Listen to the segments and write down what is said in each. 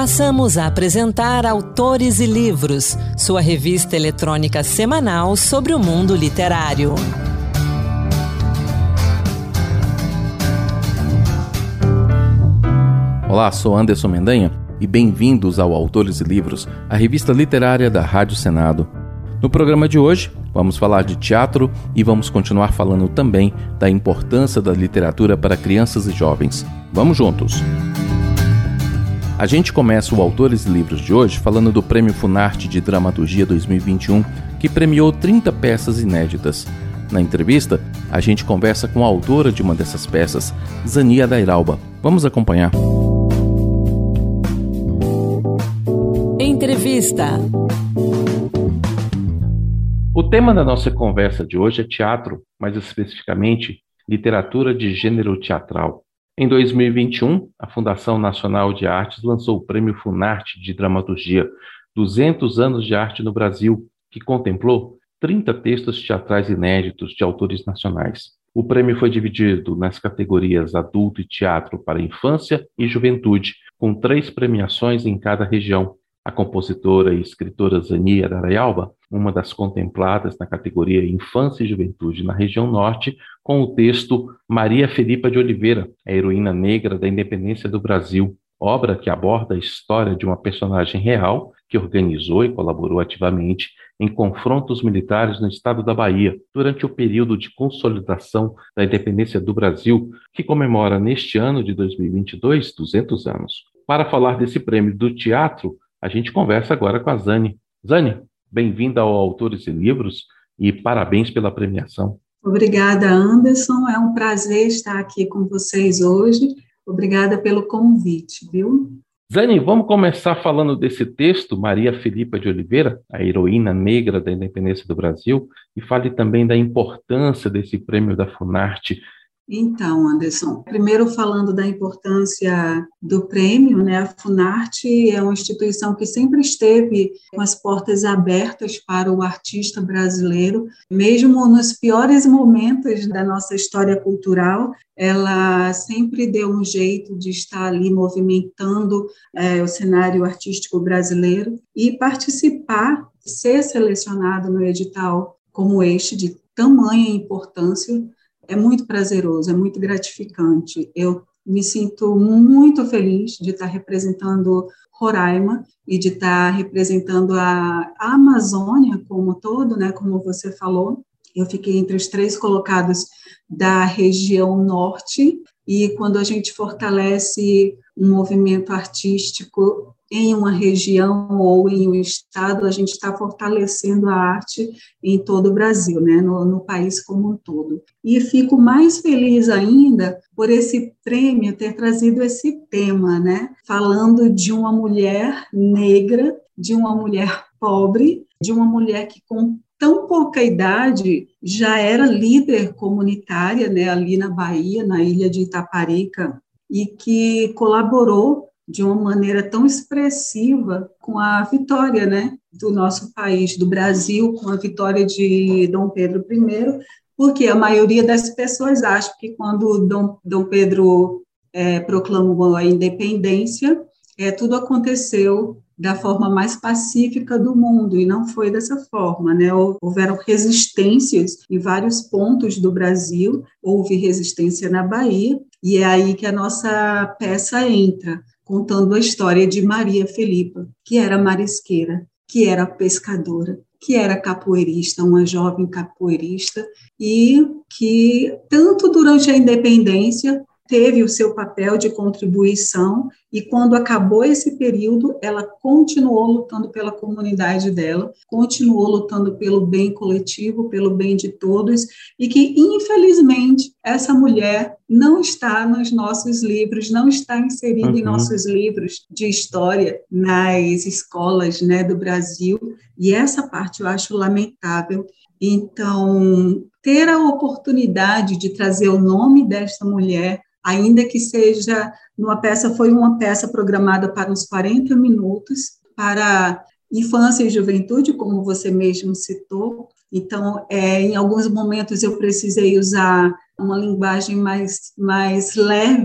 Passamos a apresentar Autores e Livros, sua revista eletrônica semanal sobre o mundo literário. Olá, sou Anderson Mendanha e bem-vindos ao Autores e Livros, a revista literária da Rádio Senado. No programa de hoje, vamos falar de teatro e vamos continuar falando também da importância da literatura para crianças e jovens. Vamos juntos! A gente começa o Autores e Livros de hoje falando do Prêmio Funarte de Dramaturgia 2021, que premiou 30 peças inéditas. Na entrevista, a gente conversa com a autora de uma dessas peças, Zania Dairalba. Vamos acompanhar. Entrevista. O tema da nossa conversa de hoje é teatro, mais especificamente, literatura de gênero teatral. Em 2021, a Fundação Nacional de Artes lançou o Prêmio Funarte de Dramaturgia, 200 anos de arte no Brasil, que contemplou 30 textos teatrais inéditos de autores nacionais. O prêmio foi dividido nas categorias adulto e teatro para infância e juventude, com 3 premiações em cada região. A compositora e escritora Zania Dairalba, uma das contempladas na categoria Infância e Juventude na região norte, com o texto Maria Felipa de Oliveira, a heroína negra da independência do Brasil, obra que aborda a história de uma personagem real que organizou e colaborou ativamente em confrontos militares no estado da Bahia, durante o período de consolidação da independência do Brasil, que comemora neste ano de 2022 200 anos. Para falar desse prêmio do teatro, a gente conversa agora com a Zani. Zani, bem-vinda ao Autores e Livros e parabéns pela premiação. Obrigada, Anderson. É um prazer estar aqui com vocês hoje. Obrigada pelo convite, viu? Zani, vamos começar falando desse texto, Maria Felipa de Oliveira, a heroína negra da independência do Brasil, e fale também da importância desse prêmio da Funarte. Então, Anderson, primeiro falando da importância do prêmio, né? A Funarte é uma instituição que sempre esteve com as portas abertas para o artista brasileiro, mesmo nos piores momentos da nossa história cultural, ela sempre deu um jeito de estar ali movimentando o cenário artístico brasileiro e participar, ser selecionado no edital como este, de tamanha importância, é muito prazeroso, é muito gratificante. Eu me sinto muito feliz de estar representando Roraima e de estar representando a Amazônia como um todo, né, como você falou. Eu fiquei entre os 3 colocados da região norte, e quando a gente fortalece um movimento artístico em uma região ou em um estado, a gente está fortalecendo a arte em todo o Brasil, né, no país como um todo. E fico mais feliz ainda por esse prêmio ter trazido esse tema, né, falando de uma mulher negra, de uma mulher pobre, de uma mulher que com tão pouca idade já era líder comunitária, né, ali na Bahia, na ilha de Itaparica, e que colaborou de uma maneira tão expressiva com a vitória, né, do nosso país, do Brasil, com a vitória de Dom Pedro I, porque a maioria das pessoas acha que quando Dom Pedro proclamou a independência, tudo aconteceu da forma mais pacífica do mundo, e não foi dessa forma, né? Houveram resistências em vários pontos do Brasil, houve resistência na Bahia, e é aí que a nossa peça entra, contando a história de Maria Felipa, que era marisqueira, que era pescadora, que era capoeirista, uma jovem capoeirista, e que, tanto durante a independência, teve o seu papel de contribuição, e quando acabou esse período, ela continuou lutando pela comunidade dela, continuou lutando pelo bem coletivo, pelo bem de todos, e que, infelizmente, essa mulher não está nos nossos livros, não está inserida em nossos livros de história, nas escolas, né, do Brasil, e essa parte eu acho lamentável. Então, ter a oportunidade de trazer o nome desta mulher, ainda que seja foi uma peça programada para uns 40 minutos, para infância e juventude, como você mesmo citou. Então, em alguns momentos eu precisei usar uma linguagem mais leve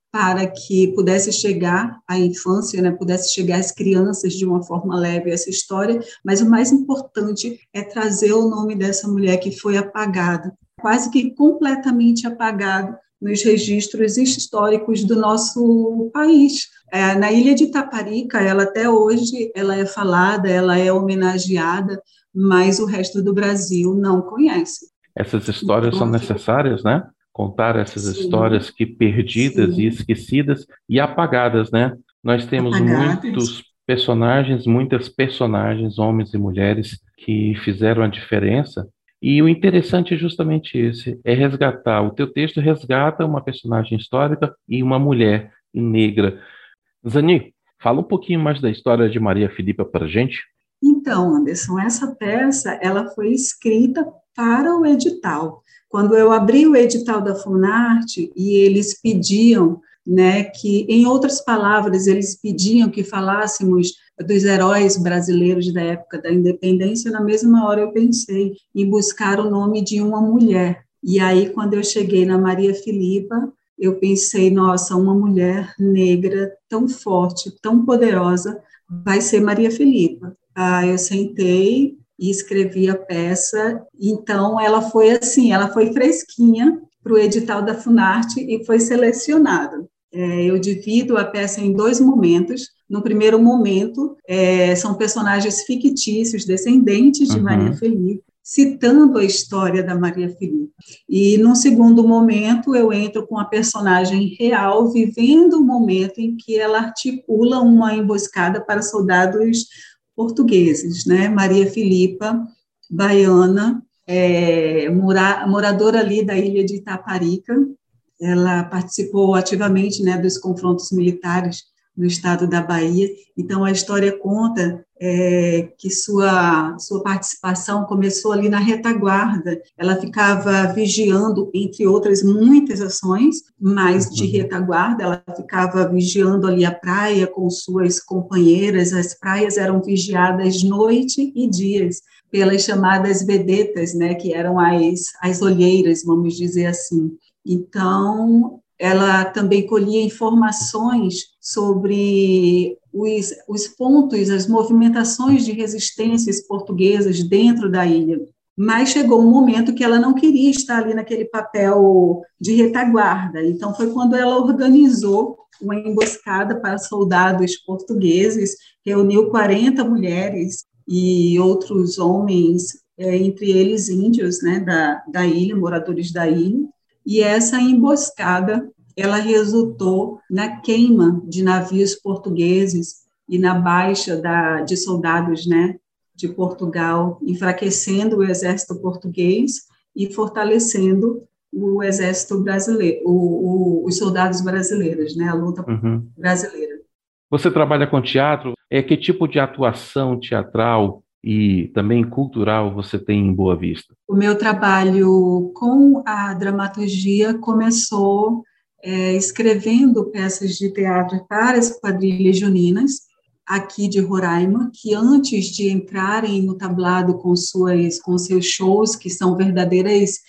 para que pudesse chegar à infância, né, pudesse chegar às crianças de uma forma leve essa história, mas o mais importante é trazer o nome dessa mulher que foi apagada, quase que completamente apagada nos registros históricos do nosso país. Na ilha de Itaparica, ela até hoje ela é falada, ela é homenageada, mas o resto do Brasil não conhece. Essas histórias Então, são necessárias, né? Contar essas sim, histórias que perdidas sim, e esquecidas e apagadas, né? Nós temos apagadas. muitas personagens, homens e mulheres, que fizeram a diferença. E o interessante é justamente esse, é resgatar. O teu texto resgata uma personagem histórica e uma mulher negra. Zani, fala um pouquinho mais da história de Maria Filipa para a gente. Então, Anderson, essa peça ela foi escrita para o edital. Quando eu abri o edital da Funarte e eles pediam, né, que, em outras palavras, eles pediam que falássemos dos heróis brasileiros da época da independência, na mesma hora eu pensei em buscar o nome de uma mulher. E aí, quando eu cheguei na Maria Filipa, eu pensei, nossa, uma mulher negra tão forte, tão poderosa, vai ser Maria Filipa. Eu sentei e escrevi a peça, então ela foi assim, ela foi fresquinha para o edital da Funarte e foi selecionada. Eu divido a peça em 2 momentos. No primeiro momento, são personagens fictícios, descendentes de Maria Filipa, citando a história da Maria Filipa. E, num segundo momento, eu entro com a personagem real, vivendo o momento em que ela articula uma emboscada para soldados portugueses, né? Maria Filipa, baiana, moradora ali da ilha de Itaparica, ela participou ativamente, né, dos confrontos militares no estado da Bahia. Então, a história conta que sua participação começou ali na retaguarda. Ela ficava vigiando, entre outras muitas ações, mas de retaguarda, ela ficava vigiando ali a praia com suas companheiras. As praias eram vigiadas noite e dias pelas chamadas vedetas, né, que eram as olheiras, vamos dizer assim. Então, ela também colhia informações sobre os pontos, as movimentações de resistências portuguesas dentro da ilha. Mas chegou um momento que ela não queria estar ali naquele papel de retaguarda. Então, foi quando ela organizou uma emboscada para soldados portugueses, reuniu 40 mulheres e outros homens, entre eles índios, né, da ilha, moradores da ilha. E essa emboscada, ela resultou na queima de navios portugueses e na baixa de soldados, né, de Portugal, enfraquecendo o exército português e fortalecendo o exército brasileiro, os soldados brasileiros, né, a luta brasileira. Você trabalha com teatro? Que tipo de atuação teatral e também cultural você tem em Boa Vista? O meu trabalho com a dramaturgia começou escrevendo peças de teatro para as quadrilhas juninas, aqui de Roraima, que antes de entrarem no tablado com seus shows, que são verdadeiras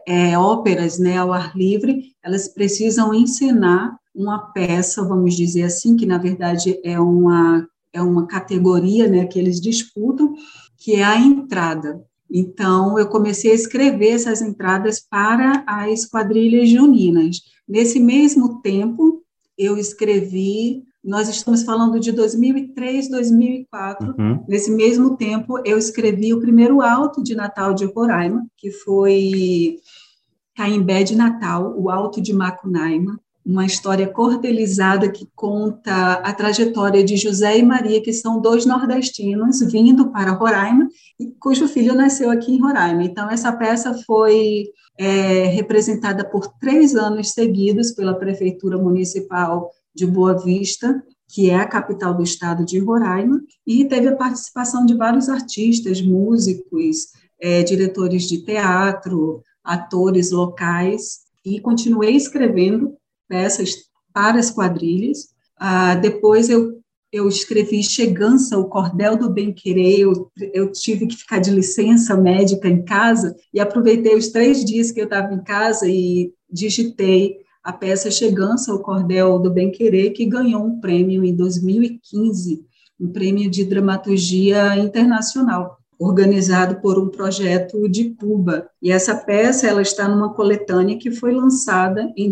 óperas, né, ao ar livre, elas precisam encenar uma peça, vamos dizer assim, que na verdade é uma categoria, né, que eles disputam, que é a entrada. Então, eu comecei a escrever essas entradas para as quadrilhas juninas. Nesse mesmo tempo, eu escrevi, nós estamos falando de 2003, 2004, nesse mesmo tempo, eu escrevi o primeiro Alto de Natal de Roraima, que foi Caimbé de Natal, o Alto de Macunaíma, uma história cordelizada que conta a trajetória de José e Maria, que são 2 nordestinos vindo para Roraima, e cujo filho nasceu aqui em Roraima. Então, essa peça foi representada por 3 anos seguidos pela Prefeitura Municipal de Boa Vista, que é a capital do estado de Roraima, e teve a participação de vários artistas, músicos, diretores de teatro, atores locais, e continuei escrevendo peças para as quadrilhas. Depois eu escrevi Chegança, o Cordel do Bem-Querer. Eu tive que ficar de licença médica em casa e aproveitei os 3 dias que eu estava em casa e digitei a peça Chegança, o Cordel do Bem Querer, que ganhou um prêmio em 2015, um prêmio de dramaturgia internacional, organizado por um projeto de Cuba. E essa peça ela está numa coletânea que foi lançada em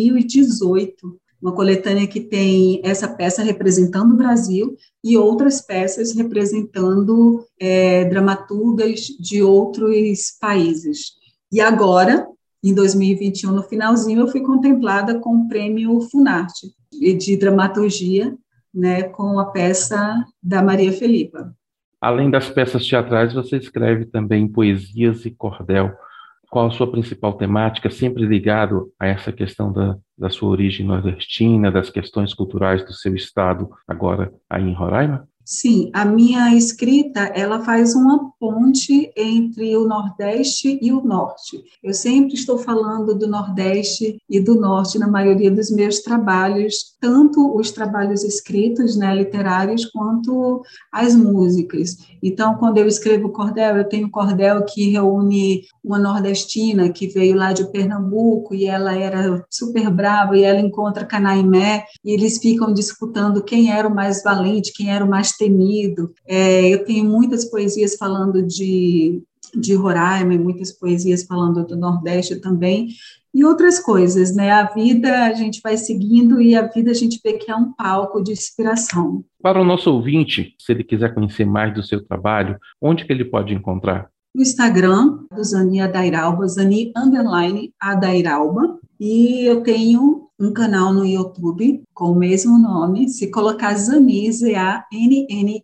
2018, uma coletânea que tem essa peça representando o Brasil e outras peças representando dramaturgas de outros países. E agora, em 2021, no finalzinho, eu fui contemplada com o prêmio Funarte de dramaturgia, né, com a peça da Maria Felipa. Além das peças teatrais, você escreve também poesias e cordel. Qual a sua principal temática, sempre ligado a essa questão da sua origem nordestina, das questões culturais do seu estado, agora aí em Roraima? Sim, a minha escrita, ela faz uma ponte entre o Nordeste e o Norte. Eu sempre estou falando do Nordeste e do Norte na maioria dos meus trabalhos, tanto os trabalhos escritos, né, literários, quanto as músicas. Então, quando eu escrevo cordel, eu tenho cordel que reúne uma nordestina que veio lá de Pernambuco e ela era super brava e ela encontra Canaimé e eles ficam disputando quem era o mais valente, quem era o mais temido. Eu tenho muitas poesias falando de Roraima e muitas poesias falando do Nordeste também, e outras coisas, né? A vida a gente vai seguindo e a vida a gente vê que é um palco de inspiração. Para o nosso ouvinte, se ele quiser conhecer mais do seu trabalho, onde que ele pode encontrar? No Instagram, do Zani Adairalba, Zani_Adairalba, e eu tenho um canal no YouTube com o mesmo nome. Se colocar Zani, Zanny,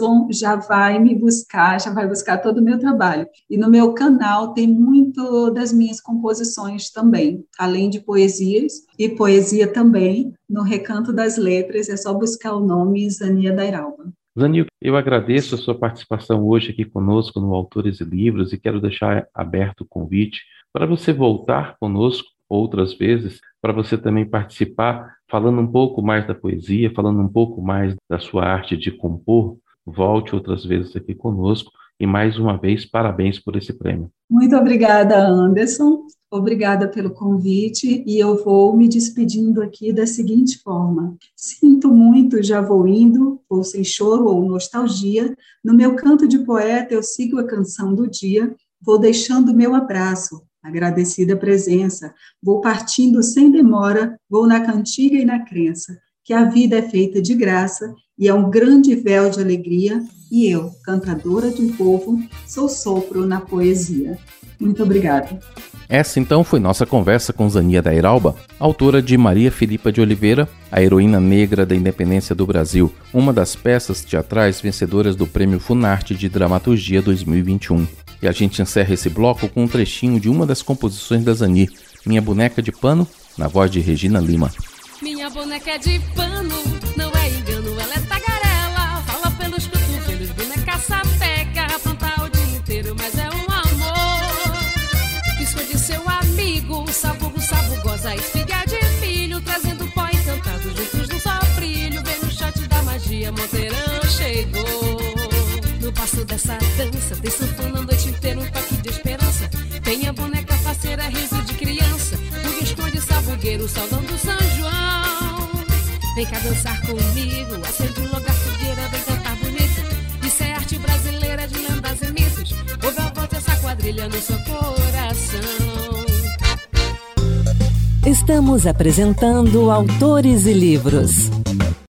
já vai me buscar, já vai buscar todo o meu trabalho. E no meu canal tem muito das minhas composições também, além de poesias, e poesia também, no Recanto das Letras, é só buscar o nome Zani Adairalba. Zani, eu agradeço a sua participação hoje aqui conosco no Autores e Livros e quero deixar aberto o convite para você voltar conosco outras vezes, para você também participar, falando um pouco mais da poesia, falando um pouco mais da sua arte de compor. Volte outras vezes aqui conosco e, mais uma vez, parabéns por esse prêmio. Muito obrigada, Anderson. Obrigada pelo convite e eu vou me despedindo aqui da seguinte forma. Sinto muito, já vou indo, ou sem choro ou nostalgia, no meu canto de poeta eu sigo a canção do dia, vou deixando meu abraço, agradecida presença, vou partindo sem demora, vou na cantiga e na crença, que a vida é feita de graça e é um grande véu de alegria, e eu, cantadora de um povo, sou sopro na poesia. Muito obrigada. Essa, então, foi nossa conversa com Zani Adairalba, autora de Maria Felipa de Oliveira, a heroína negra da independência do Brasil, uma das peças teatrais vencedoras do Prêmio Funarte de Dramaturgia 2021. E a gente encerra esse bloco com um trechinho de uma das composições da Zani, Minha Boneca de Pano, na voz de Regina Lima. Minha boneca é de pano, não é engano, ela é tagarela, fala pelos cotovelos, boneca sapeca, apronta o dia inteiro, mas é um amor. Isso é de seu amigo, sabugo, goza, espiga de milho, trazendo pó encantado, juntos num só brilho, vem no shot da magia, Monteirão chegou. No passo dessa dança, tem sanfona a noite inteira, um toque de esperança, tem a boneca parceira, riso de criança, o esconde sabugueiro, saudando São João. Vem cá dançar comigo, acende um lugar fogueira, vem cantar bonito. Isso é arte brasileira de lendas e mitos. Ouve a volta essa quadrilha no seu coração. Estamos apresentando Autores e Livros.